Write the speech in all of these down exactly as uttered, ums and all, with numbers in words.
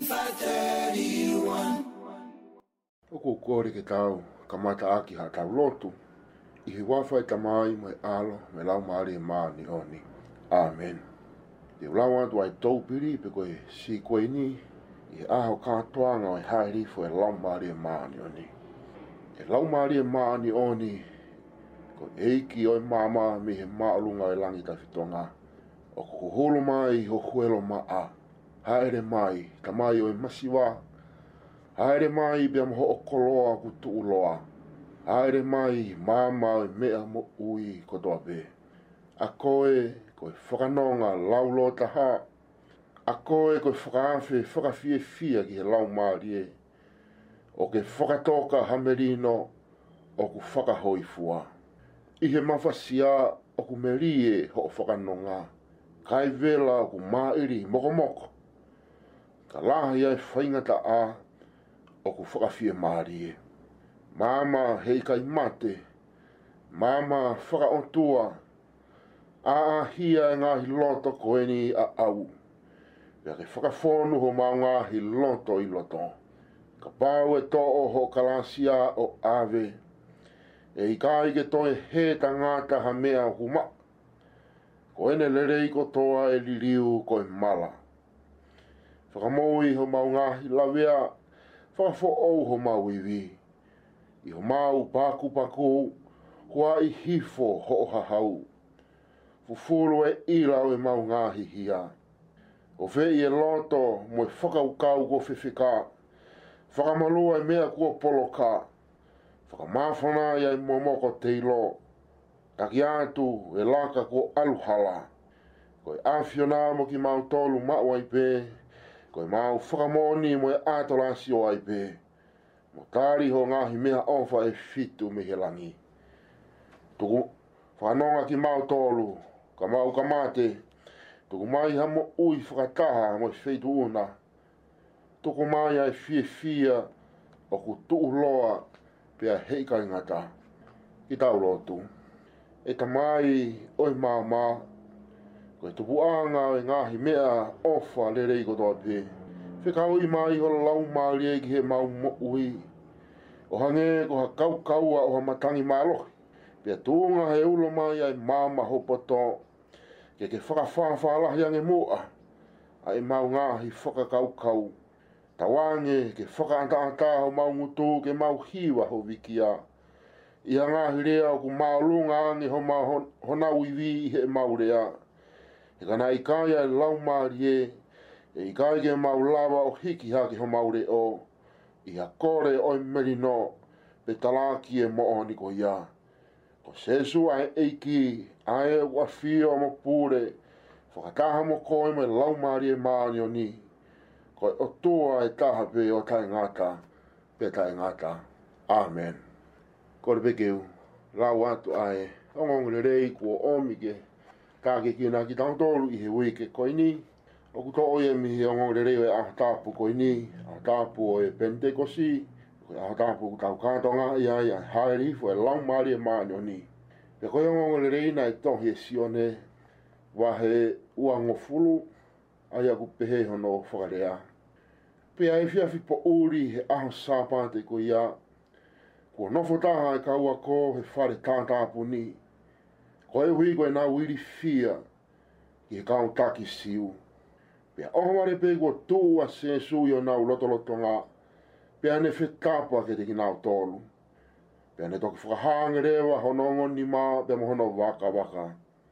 five thirty-one. Oko kore ke tau, kamata aki ha tau lotu. I he wafa e tamai mai alo, me lau maari e maa ni oni. Amen. Te ulau atu ai tau piri pe koe si koe ni, i aho katoanga o e haeri fo e lau maari e maa ni oni. E lau maari e maa ni oni, ko eiki o e mama mi he maa lunga e langi ta fitonga. O ko holo mai ho huelo maa, haere mai, tamai o e masiwa, haere mai bea moho o koloa ku tuuloa. Haere mai mama o e mea mo ui kotoa pe. A koe koe whakanonga laulo taha. A koe koe whakaafe whakafie fia ki he lau maarie. O ke whakatoka hamerino o ku whakahoi fua. I he mawhasia o ku merie ho o whakanonga. Kai vela o ku mairi moko moko. Ka lahi ai whaingata a o ku whakafie maarie. Mama hei kai mate. Mama whakaontua. A a hia e ngahi loto koeni a au. Pea ke whakafonu ho mau ngahi loto i loto. Ka pau e to o ho kalasia o ave. E i kai ke toi he tangata ha mea o huma. Koene lerei ko toa e liliu koe mala. Whakamoui ho mau ngahi lawea. Whakafo ou ho mau iwi. I ho mau paku paku. Hua i hifo ho o hahau. Fufuru e ila o e mau ngahi hia. O whei e loto mo e whakaukau ko whiwhika. Whakamalua e mea kua poloka. Whakamawhana ia i momoko teilo. Taki atu e laka ko aluhala. Ko e awhiona mo ki mau tolu mau ai pe. Ko e mau whakamoni mo e atolasi o ai pe. Mo tari ho ngahi mea ofa e fitu me he langi. Tuku whanonga ki mau tolu. Ka mau ka mate, tuku mai hamo ui whakataha mo i wheitu una. Tuku mai ai fie fia o ku tuu loa pia heikai ngata. Ki tau lotu. E ta mai oi maa maa. Ko e tupu anga o e ngahi mea ofa le rei kotoa pe. Whikau i mai ho lau maari e ki he mau mo ui. O hange ko ha kau kaua o ha matangi maalohi. Pia tuunga he ulo mai ai mama hopoto. Ke ke whakawhawhalahi ange mua. Ai mau ngahi whakakau kau. Tawange ke whakaanta-anta ho mau ngutu ke mau hiwa ho wikia. Ia ngahi rea o ku mau lunga ange ho mau hona uiwi he mau rea. E kana i kaya e lau maarie. E i kaya ke mau lava o hiki haki ho mau reo. I ha kore oi merino. Pe talaki e mo'o ni ko ia. Ko sesu ai eiki, ai wa fio mo pure, whakataha mo koe me lau maari e maani o ni. Ko o tua e taha pe o tai ngata, pe tai ngata. Amen. Ko re pekeu, lau atu ai, ongongre rei kua omike, ka ke kina ki tau tolu i he wike koe ni. O ku to oie mi he ongongre rei o e ahatapu koe ni, ahatapu o e Pentekosi, a tapu tau kātonga i ai ai haeri fo e lau maari e maani o ni. Pe koe ongo le reina e tohi e sione wa he ua ngofulu ai aku pehe hono whakarea. Pe ai whiawhi po uri he aho sāpate ko ia. Kua nofo taha e kaua ko he whare tātāpu ni. Ko e hui koe nā wiri fia i he kau taki siu. Pe oho mare pe kua tua se sui o nau lotoloto ngā. Pea ne whetapa ke te ki nao tolu. Pea ne toki whakahanga rewa honongo ni mā pea mohono waka waka.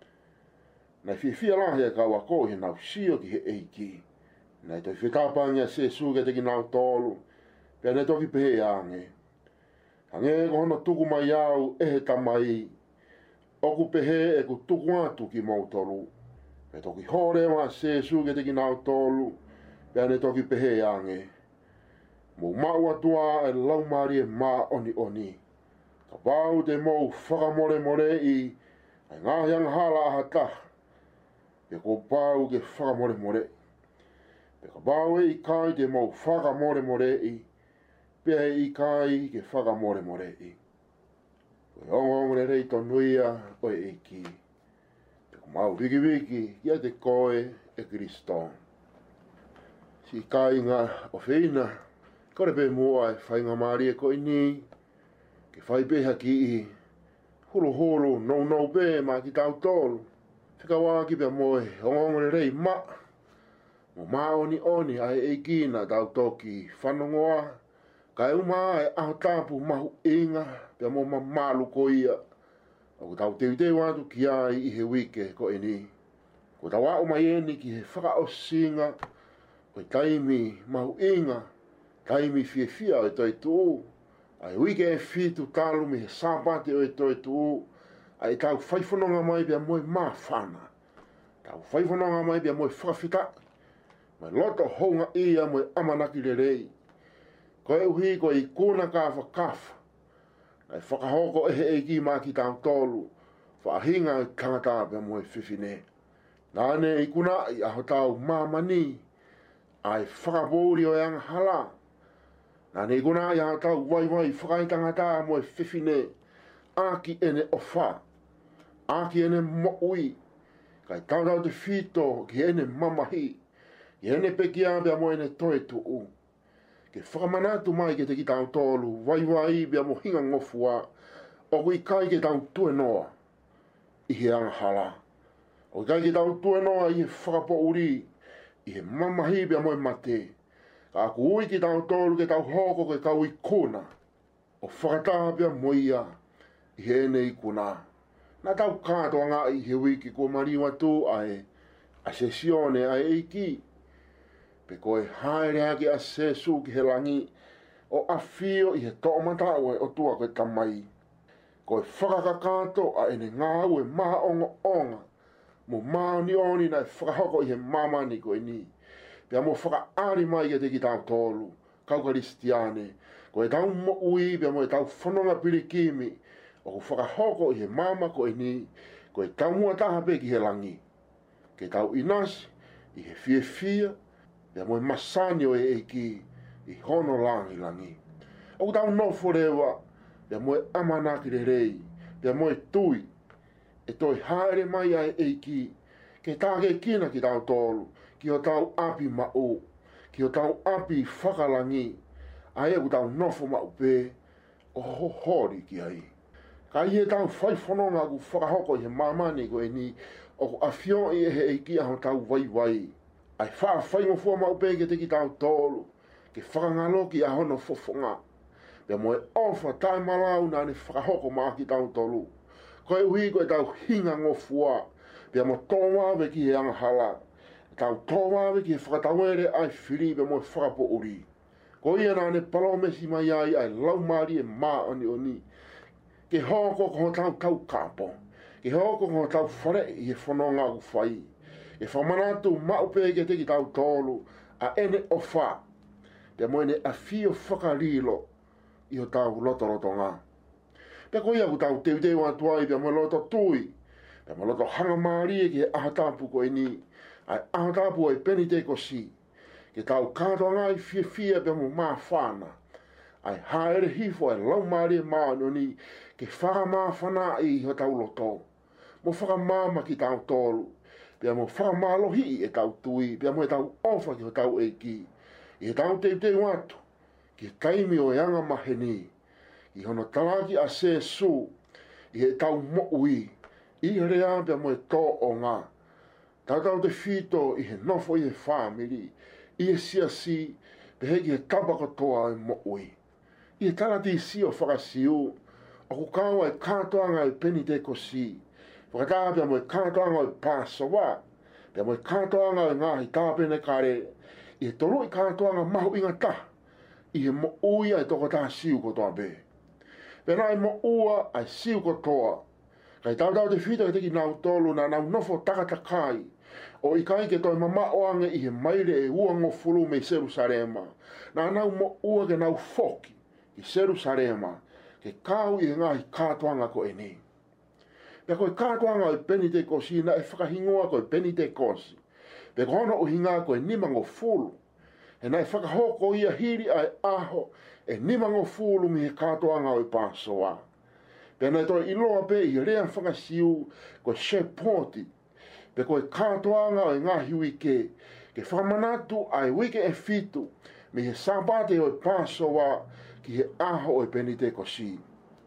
Nei fia fia lahi e kaua ko he nao sio ki he eiki. Nei toki whetapa ngia se su ke te ki nao tolu. Pea ne toki pehe ange. Hange ko hono tuku mai au e he tamai. Oku pehe e ku tuku atu ki mau tolu. Pea toki horewa se su ke te ki nao tolu. Pea ne toki pehe ange. Mo mau atua e lau maari e maa oni oni. Ka pau te mou whakamore more i ai ngahi ang hala aha taha. Pe ko pau ke whakamore more. Pe ka pau e i kai te mou whakamore more i. Pe i kai ke whakamore more i. Koe ongongre rei tonuia o e iki. Pe ko mau wiki wiki ia te koe e Kristo. si kai ngā o whina, kore pe mua e whai ngā maari e ko ini, ke whai peha ki i, huro horo, nou nou pe, ma ki tau tolu, whika wā ki pe moe, ongongore rei ma, mo ma oni oni ai e kina tau toki, whanongoa, kai uma e aho tāpu mahu inga, pe mo ma malu ko ia, o tau teu teu atu ki ai i he wike ko ini, ko tau au mai eni ki he whaka o singa, o taimi mahu inga, taimi fie fia o toi tu, ai wike e fitu talu mi he sāpate o toi tu, ai tau whaifononga mai pia moe mā whana, tau whaifononga mai pia moe whakawhita, mai loto honga ia moe amanaki le rei, ko e uhi ko i kuna ka whakafa, ai whakahoko e he e ki mā ki tau tolu, whaahinga i tangata pia moe whiwhine, nāne i kuna i aho tau māmani, ai whakapōri o eanga hala. Nā nei kuna i aho tau wai wai whakaitanga tā moe whiwhine, aki ene o wha, aki ene mo ui, kai tau tau te whito ki ene mamahi, ki ene peki abia mo ene toe tu u. Ke whakamanatu mai ke te ki tau tolu, wai wai bia mo hinga ngofua, o kui kai ke tau tue noa, i he anga hala. O kai ke tau tue noa i he whakapo uri, i he mamahi bia moe mate, ka aku ui ki tau tolu ke tau hoko ke kau i kuna, o whakataha pia moia, i he ene i kuna. Nā tau kātoa ngā i he wiki ko mariwa tū ai, a se sione ai eiki, pe koe haere haki a se su ki he langi, o a fio i he toa mataue o tua koe tamai. Koe whakakakato a ene ngā ue maha onga onga, mo maoni oni na e whakahoko i he mamani koe ni. Pea mo whakaari mai ke te ki tau tolu, kau karistiane, koe tau mo ui, pea mo e tau whanonga pirikimi, o ku whakahoko i he mama koe ni, koe tau mua taha pe ki he langi. Ke tau inasi, i he fie fia, pea mo e masani o e eiki, i hono langi langi. O ku tau nofo rewa, pea mo e amanaki re rei, pea mo e tui, e toi haere mai ai eiki, ke tāke kina ki tau tolu, ki o tau api ma'u, ki o tau api whakalangi, ai e ku tau nofo ma'u pe, o ho hori ki ai. Ka i e tau whaifononga ku whakahoko i he mamani ko e ni, o ku awhion i e he eiki aho tau wai wai, ai wha whaingofua ma'u pe ke te ki tau tolu, ke whakangalo ki ahono fofonga, pia mo e ofa tai malau na ne whakahoko maa ki tau tolu, koe uhi koe tau hinga ngofua, pia mo tōwawe ki he anga hala, tau tōwawe ki he whakatawere ai whiri pia mo e whakapo uri. Ko ia nā ne palomesi mai ai ai laumari e maa oni oni, ke hoko ko tau tau kapo, ke hoko ko tau whare i he whanonga ku whai, e whamanatu maupe ke te ki tau tolu, a ene o wha, pia mo ene a fio whakarilo, i o tau loto loto ngā. Pea ko ia ku tau teu teu atuai pia mo loto tui, pia mo loto hanga maari e ki he ahatapu ko e ni, ai ahatapu ai peni te ko si, ke tau kātoa ngai fia fia pia mo maa whana, ai haere hifo ai lau maari e maa noni, ke whaka maa whana i ho tau loto, mo whaka mama ki tau tolu, pia mo whaka maa lohi e tau tui, pia mo e tau ofa ki ho tau eiki, i he tau teu teu atu, ki taimi o eanga maheni, i hono talaki a se su, i he tau mo ui, i rea pia mo e tō o ngā. Tau tau te whito i he nofo i he whamiri, i he sia si, pe heki he tabaka toa e mo ui. I he talati si o whakasiu, o ku kawa e kātoanga e peni te ko si, whakataa pia mo e kātoanga e pāsawa, pia mo e kātoanga e ngāhi tāpene kare, i he toro i kātoanga mahu inga ta, i he mo uia e toko tā siu ko toa be. Pena e mo ua ai siu ko toa, kai tau tau te whita ke teki nau tolu na nau nofo takatakai, o i kai ke toi mama oange i he maire e ua ngofulu me Jerusalema, na nau mo ua ke nau foki i Jerusalema, ke kau i he ngahi kātoanga ko e ni. Pea koe kātoanga o i peni te kosi na e whakahingoa ko i peni te kosi, pe kono o hinga ko e nima ngofulu, e nai whakahoko ia hiri ai aho, e nima ngofulu mi he kātoanga o i pāsoa. Pea nei toi iloa pe i rea whakasiu ko she pōti, pe koe kātoanga o i ngā hiwi ke, ke whamanatu ai wike e fitu, me he sabate o e Pasoa ki he aho o e Pentekosi.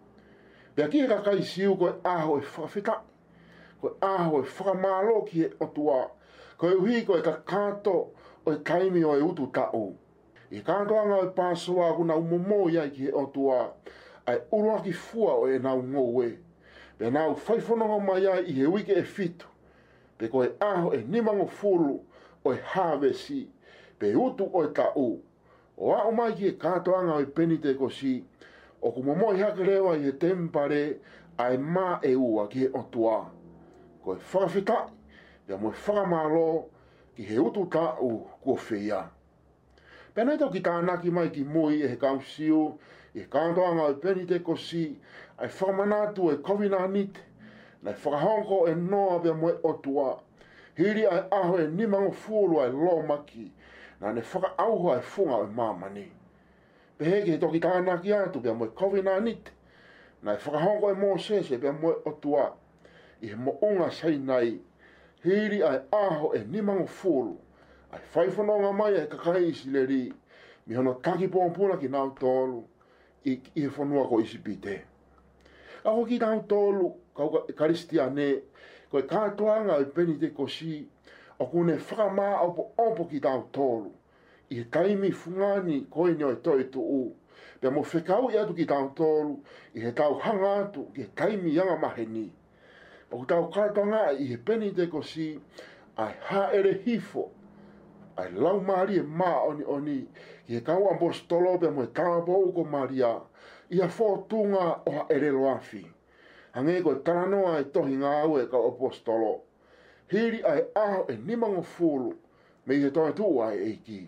Pea ki he kakai siu ko e aho e whawhita, ko e aho e whakamalo ki he otua, ko e uhi ko e kakato o e taimi o e utu tau. I kātoa ngā e Pasoa kuna umomo ia ki he otua, ai urua ki fua o e nau ngowe. Pea nau whaifononga mai ai i he wike e fitu, pe ko e aho e nimango fulu o e havesi, pe utu o e tau. O a o mai ki e kātoa ngā e Pentekosi, o kumomo i hake rewa i he tempare, ai mā e ua ki he otua. Ko e whakawhitai, pea mo e whakamalo ki he utu tau kua whia. Pea nei tau ki tānaki mai ki mui e he kausiu, i he kātoa ngā e Pentekosi, ai whakamanatu e kovina nite, nei whakahonko e noa pia mo e otua, hiri ai aho e nimango fulu ai lo maki, na ne whakaauha ai funga o e mamani. Peheke he toki tānaki atu pia mo e kovina nite, nei whakahonko e Mosese pia mo e otua, i he mo unga sainai, hiri ai aho e nimango fulu, ai whaifononga mai e kakai isi le ri, mi hono taki pōmpuna ki nau tolu, i, i he whanua ko isi pite. Ako ki nau tolu, kau karistiane, ko e kātoanga e Pentekosi, o kune whakamā opo opo ki nau tolu, i he taimi fungani koe ni o e toi tu u, pia mo whekau i atu ki nau tolu, i he tau hanga atu ki he taimi yanga maheni. O tau kātoanga i he Pentekosi, ai ha ere hifo, ai lau maari e mā oni oni, i he kau apostolo pia mo e tāpou ko Maria, i a fōtunga o ha ere loafi. Hange ko e taranoa e tohi ngā au e kau apostolo. Hiri ai aho e nimango fulu, me i he toa tu ai eiki.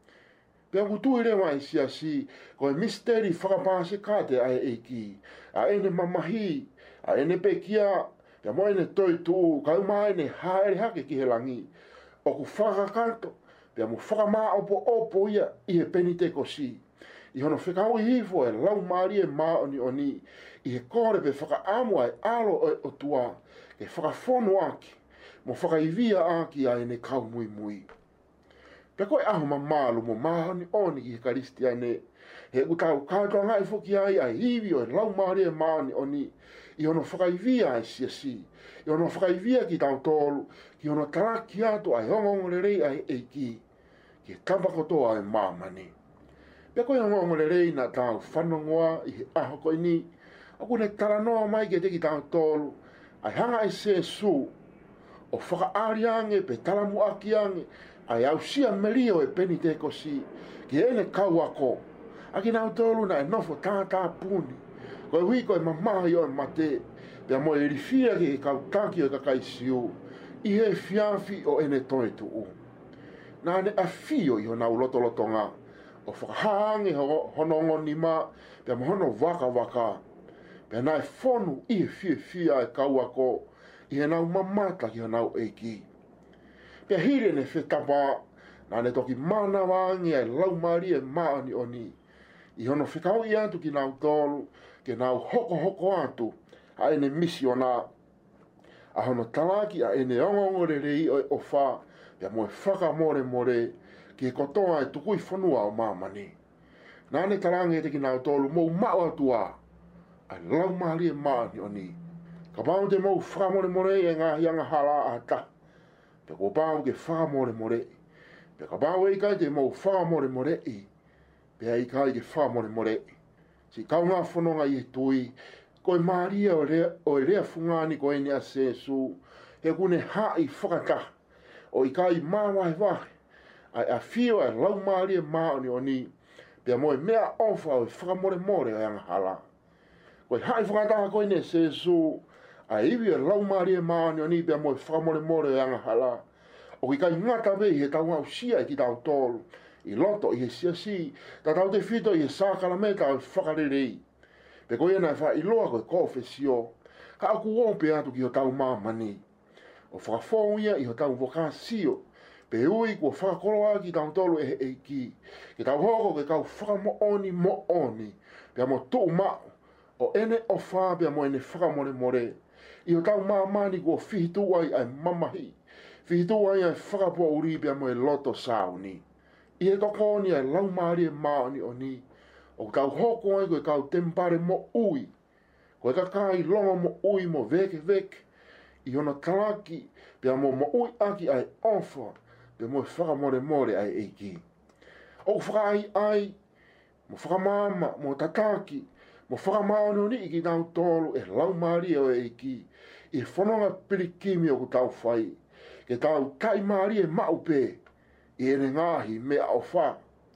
Pea kutu i rewa i sia si, ko e misteri whakapāse kāte ai eiki, a ene mamahi, a ene pekia, pea mo ene toi tu, kau maa ene haere hake ki he langi, o ku whakakato, pea mo whakamā opo opo ia i he Pentekosi. I hono whekau i hifo e lau maari e mā oni oni, i he kore pe whakaamu ai alo o, o tua, ke whakafono aki, mo whakaivia aki a ene kau mui mui. Pea koe aho ma mālu mo māhoni oni ki he karistiane, he utau kātoa ngai whoki ai ai hivi o e lau maari e mā oni oni, i hono whakaivia ai sia si, i hono whakaivia ki tau tolu, ki hono taraki atu ai hongongorerei ai eiki, ki he tampakotoa ai māmani. Pea koe hongongorerei na tau whanongoa i he aho koe ni, a kune taranoa mai ke te ki tau tolu, ai hanga e se su, o whakaariange pe talamu akiange, ai au sia melio e Pentekosi, ki ene kau ako, a ki nau tolu na e nofo tātā puni, koe hui koe mamahi o e mate, pea mo e rifia ki e kau taki o e kakai siu, i he fiafi o ene toe tu u. Nā ne a fio i ho nau loto loto ngā, o whakahange honongo ni mā, pea mo hono waka waka, pea nā e whonu i he fia fia e kau ako, i he nau mamata ki ho nau eiki. Pea hire ne whetapa, nā ne toki mana wangi e lau maari e maani oni, i hono whekau i atu ki nau tolu, ke nau hoko hoko atu, a ene misiona, a hono talaki a ene ongongore rei o e ofa, pea mo e whaka more more, ki e kotoa e tukui whanua o mamani. Nā ne tarangi e te ki nau tolu, mou mau atua, a lau maari e maani oni, ka pāu te mou whakamore more e ngā hianga hala a ta, pe ko pāu ke whakamore more, pe ka pāu e kai te mou whakamore more i, pe e kai ke whakamore more. Si kau ngā whanonga i e tui, ko e Maria o, rea, o e rea fungani ko e ni a sesu, he kune hai whakata, o i kai māwai wahe, ai a fio e lau Maria maoni o ni, pe mo e mea ofa o e whakamore more o anga hala. Ko e hai whakata ko e ni a sesu, a iwi e lau Maria maoni o ni, pe mo e whakamore more o anga hala, o i kai ngata vei he tau ngau sia i ki tau tolu, i loto i he sia si, ta tau te fito i he sākala meta o e whakarerei. Pe koe na wha i loa koe kōwhesio, ka aku ope atu ki ho tau māmani. O whakafou ia i ho tau vokasio, pe ui kua whakakoroa ki tau tolu e e ki, ke tau hoko ke kau whakamo oni mo oni, pe amo tuu mao, o ene o wha pe amo ene whakamore more, i ho tau māmani kua whihitu ai ai mamahi, Fitu ai ai whakapo uri pia mo e loto sao ni. I he toko ni ai lau maari e mao ni o ni. O kau hoko ai koe kau tempare mo ui. Koe ka kai longa mo ui mo veke veke. I hona talaki pia mo mo ui aki ai ofa. Pia mo e whakamore more ai eiki. O whaka ai ai. Mo whakamama mo tataki. Mo whakamao ni o ni iki tau tolu e lau maari o eiki. I he whanonga pirikimi o ku tau whai. Ke tau tai maari e maupe. I ene ngahi mea o wha.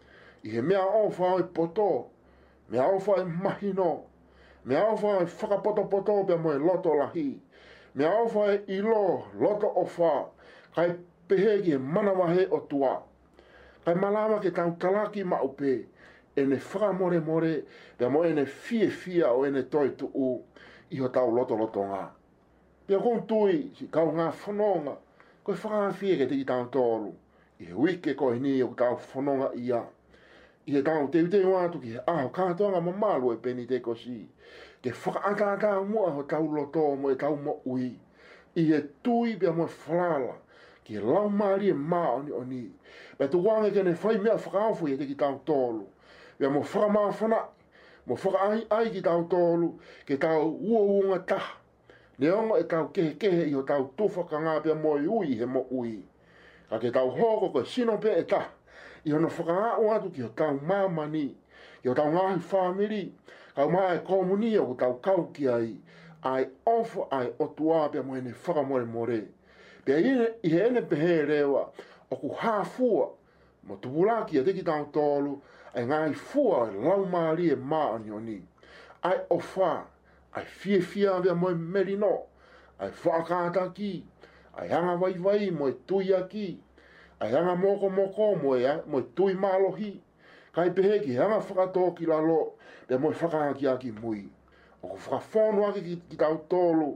I he mea o wha e poto. Mea o wha e mahino. Mea o wha e whakapoto poto pia mo e loto lahi. Mea o wha e ilo loto o wha. Kai pehe ki e manawahe o tua. Kai malama ke tau talaki maupe. Ene whakamore more. Pia mo ene fie fia o ene toi tu u. I ho tau loto loto ngā. Pia kong tui si kau ngā whanonga. Koe whakawhia ke te i tau tolu. I he wike koe ni o tau whanonga ia. I he tau te ute wātu ki he aho kātoanga mamalu e peni te kosi. Ke whakaatata mua ho tau loto mo e tau mo ui. I he tui pia mo e whalala. Ki he lau maari e maa oni oni. Pea tu wange kene whai mea whakawhu i te ki tau tolu. Pea mo whakamaa whana. Mo whakaai ai ki tau tolu. Ke tau ua uunga taha. Neongo e tau kehe kehe i ho tau tufa ka ngā pia mo i ui he mo ui. Ka ke tau hoko koe sino pe e ta. I hono whakanga o atu ki ho tau mamani. Ki ho tau ngahi whamiri. Kau maa e komuni o tau kau ki ai. Ai ofo ai o tua pia mo ene whakamore more. Pia i he ene pehe rewa. O ku hāfua. Mo tupulaki a teki tau tolu. Ai ngahi fua e lau maari e maa ni o ni. Ai o wha. Ai fie fia vea mo e merino. Ai whaakata ki. Ai hanga vai vai mo e tui aki. Ai hanga moko moko mo e, mo e tui malohi. Kai pehe ki hanga whakatō ki lalo. Pea mo e whakaki aki mui. O ku whakawhono aki ki, ki tau tolu.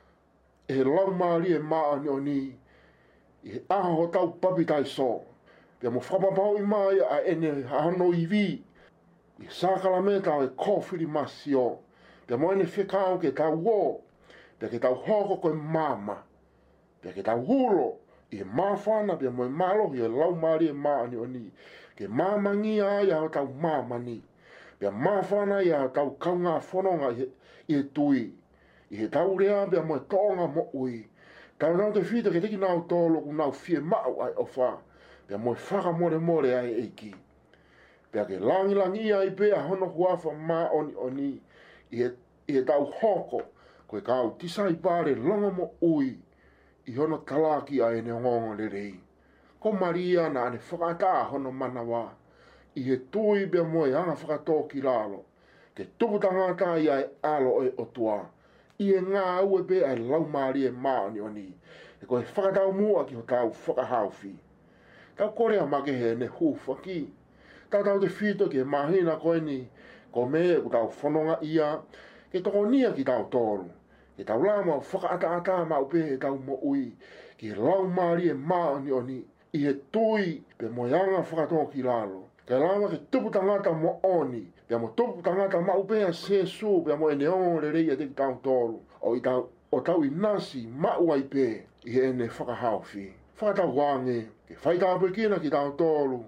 E he lau maari e maa ni o ni. I he aha ho tau papi tai so. Pea mo whapapau i mai a ene hano i vi. I sākala me tau e kōwhiri masio. Pea mo ene whekau ke tau wō. Pea ke tau hoko koe mama. Pea ke tau hulo. I he mawhana pea mo e malohi e lau maari e maa ni o ni. Ke mamangi ai a tau mamani. Pea mawhana i a tau kaunga whanonga i he, i he tui. I he tau rea pea mo e tonga mo ui. Tau nau te whita ke teki nau tolo ku nau fie mau ai o wha. Pea mo e whaka more more ai eiki. Pea ke langi langi ai pea hono huafa maa oni oni. I he, i he tau hoko. Koe kau tisai pare longa mo ui. I hono talaki a ene ngongo le rei. Ko Maria na ane whakata hono manawa. I he tui bea moe anga whakatō ki lalo. Ke tupu tangata i ai alo e o tua. I e ngā ue be ai lau maari e maoni oni. E koe whakatau mua ki ho tau whakahauwhi. Tau korea make he ne hūwhaki. Tau tau te whito ki he mahina koe ni. Ko me ku tau whanonga ia. Ke toko nia ki tau tōru. Ke tau lama whakaata ata mau pe he tau mo ui. Ki he lau maari e maoni oni. I he tui pe moyanga whakatō ki lalo. Ke lama ke tupu tangata mo oni. Pea mo tupu tangata mau pea sesu. Pea mo ene o le rei a te ki tau tōru. O, i tau, o tau i nasi mau ai pe. I he ene whakahauwhi. Whakatau wange. Ke whaitau pekina ki tau tōru.